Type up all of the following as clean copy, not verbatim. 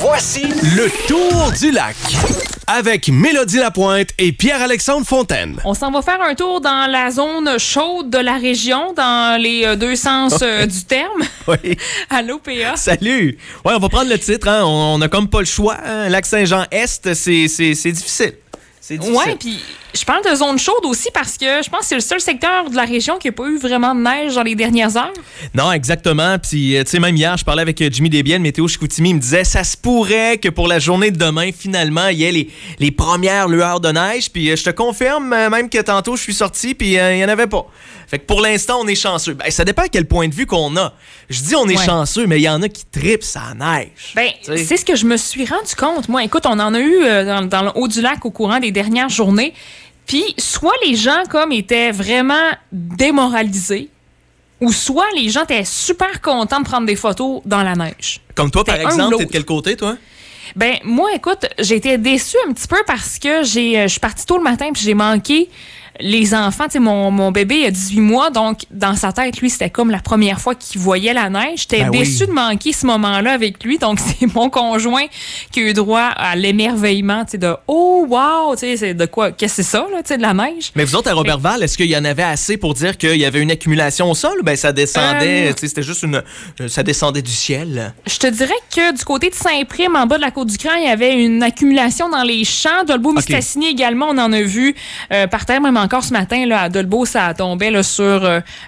Voici le Tour du lac avec Mélodie Lapointe et Pierre-Alexandre Fontaine. On s'en va faire un tour dans la zone chaude de la région, dans les deux sens du terme. Oui. Allô, PA? Salut! Ouais, on va prendre le titre, hein? On a comme pas le choix. Hein? Lac-Saint-Jean-Est, c'est difficile. C'est difficile. Ouais, puis je parle de zone chaude aussi parce que je pense que c'est le seul secteur de la région qui n'a pas eu vraiment de neige dans les dernières heures. Non, exactement. Puis, tu sais, même hier, je parlais avec Jimmy Desbiens, le météo Chicoutimi, il me disait ça se pourrait que pour la journée de demain, finalement, il y ait les premières lueurs de neige. Puis, je te confirme, même que tantôt, je suis sorti, puis il n'y en avait pas. Fait que pour l'instant, on est chanceux. Ben, ça dépend à quel point de vue qu'on a. Je dis on est chanceux, mais il y en a qui tripent sa neige. Ben, c'est ce que je me suis rendu compte. Moi, écoute, on en a eu dans le haut du lac au courant des dernières journées. Puis, soit les gens comme étaient vraiment démoralisés, ou soit les gens étaient super contents de prendre des photos dans la neige. Comme toi, par exemple, t'es de quel côté, toi? Ben, moi, écoute, j'ai été déçue un petit peu parce que je suis partie tôt le matin puis j'ai manqué les enfants. Tu sais, mon bébé a 18 mois, donc dans sa tête, lui, c'était comme la première fois qu'il voyait la neige. J'étais déçue de manquer ce moment-là avec lui, donc c'est mon conjoint qui a eu droit à l'émerveillement, tu sais, de « Oh, wow! » Tu sais, c'est de quoi? Qu'est-ce que c'est ça, là, tu sais, de la neige? Mais vous autres, à Robertval, est-ce qu'il y en avait assez pour dire qu'il y avait une accumulation au sol? Ben, ça descendait, tu sais, c'était juste ça descendait du ciel. Je te dirais que du côté de Saint-Prime, en bas de la Côte-du-Cran, il y avait une accumulation dans les champs. Dolbeau-Mistassini également, on en a vu par terre, même encore ce matin, là, à Dolbeau, ça tombait là, sur,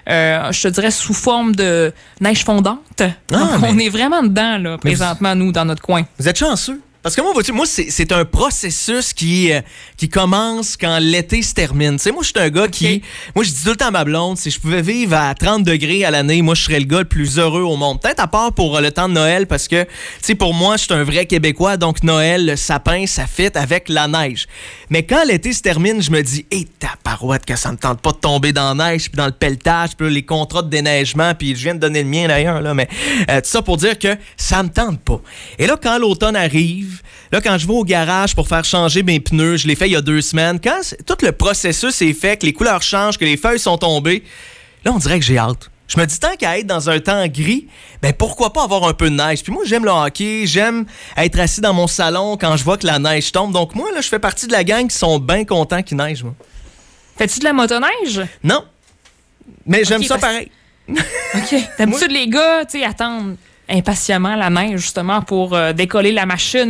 je te dirais, sous forme de neige fondante. On est vraiment dedans, là, présentement, nous, dans notre coin. Vous êtes chanceux. Parce que moi, c'est un processus qui commence quand l'été se termine. Tu sais, moi, je suis un gars qui... Moi, je dis tout le temps à ma blonde, si je pouvais vivre à 30 degrés à l'année, moi, je serais le gars le plus heureux au monde. Peut-être à part pour le temps de Noël, parce que, tu sais, pour moi, je suis un vrai Québécois, donc Noël, le sapin, ça fit avec la neige. Mais quand l'été se termine, je me dis, hé, tabarouette, que ça me tente pas de tomber dans la neige, puis dans le pelletage, puis les contrats de déneigement, puis je viens de donner le mien d'ailleurs, là, mais tout ça pour dire que ça me tente pas. Et là, quand l'automne arrive, là, quand je vais au garage pour faire changer mes pneus, je l'ai fait il y a 2 semaines, quand tout le processus est fait, que les couleurs changent, que les feuilles sont tombées, là, on dirait que j'ai hâte. Je me dis, tant qu'à être dans un temps gris, ben pourquoi pas avoir un peu de neige? Puis moi, j'aime le hockey, j'aime être assis dans mon salon quand je vois que la neige tombe. Donc moi, là, je fais partie de la gang qui sont bien contents qu'il neige, moi. Fais-tu de la motoneige? Non. Mais j'aime ça pareil. OK. D'habitude, les gars, tu sais, attendent impatiemment la neige, justement, pour décoller la machine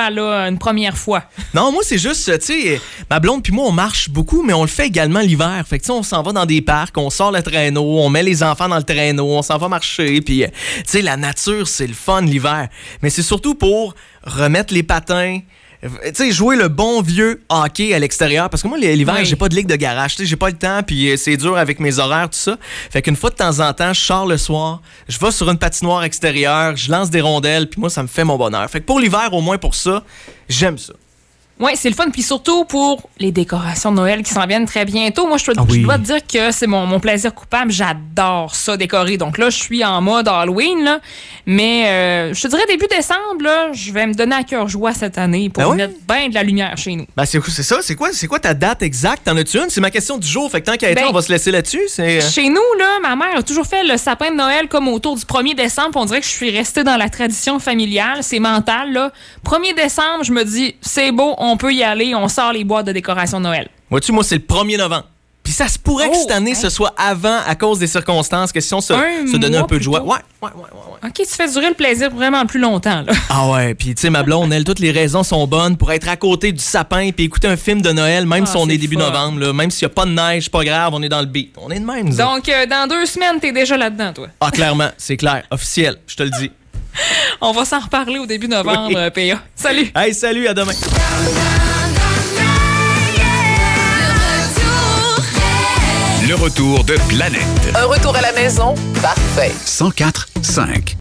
une première fois. Non, moi, c'est juste, tu sais, ma blonde puis moi, on marche beaucoup, mais on le fait également l'hiver. Fait que, tu sais, on s'en va dans des parcs, on sort le traîneau, on met les enfants dans le traîneau, on s'en va marcher, puis, tu sais, la nature, c'est le fun l'hiver. Mais c'est surtout pour remettre les patins, tu sais, jouer le bon vieux hockey à l'extérieur. Parce que moi, l'hiver, j'ai pas de ligue de garage. Tu sais, j'ai pas le temps, puis c'est dur avec mes horaires, tout ça. Fait qu'une fois de temps en temps, je sors le soir, je vais sur une patinoire extérieure, je lance des rondelles, puis moi, ça me fait mon bonheur. Fait que pour l'hiver, au moins pour ça, j'aime ça. Oui, c'est le fun. Puis surtout pour les décorations de Noël qui s'en viennent très bientôt. Moi, je dois te dire que c'est mon plaisir coupable. J'adore ça, décorer. Donc là, je suis en mode Halloween, là. Mais je te dirais début décembre, là, je vais me donner à cœur joie cette année pour mettre bien de la lumière chez nous. Ben c'est ça. C'est quoi ta date exacte? T'en as-tu une? C'est ma question du jour. Fait que tant qu'à être là, on va se laisser là-dessus. Chez nous, là, ma mère a toujours fait le sapin de Noël comme autour du 1er décembre. On dirait que je suis restée dans la tradition familiale. C'est mental, là. 1er décembre, je me dis, c'est beau, on peut y aller, on sort les boîtes de décoration de Noël. Vois-tu, moi, c'est le 1er novembre. Puis ça se pourrait que cette année, ce soit avant, à cause des circonstances, que si on se donnait un peu de joie. Ouais. OK, tu fais durer le plaisir vraiment plus longtemps, là. Ah ouais, puis tu sais, ma blonde, elle, toutes les raisons sont bonnes pour être à côté du sapin puis écouter un film de Noël, même si on est début novembre, là, même s'il n'y a pas de neige, pas grave, on est dans le beat. On est de même, nous. Donc, dans 2 semaines, t'es déjà là-dedans, toi. Ah, clairement, c'est clair, officiel, je te le dis. On va s'en reparler au début novembre, PA. Salut! Hey, salut, à demain! Le retour de Planète. Un retour à la maison parfait. 104.5.